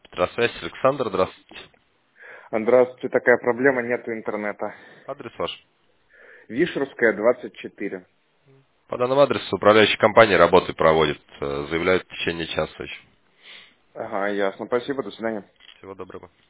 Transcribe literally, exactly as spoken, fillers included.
Здравствуйте, Александр, здравствуйте. Здравствуйте, такая проблема, нету интернета. Адрес ваш. Вишерская, двадцать четыре. По данному адресу управляющая компания работы проводит, э, заявляют в течение часа еще. Ага, ясно. Спасибо, до свидания. Всего доброго.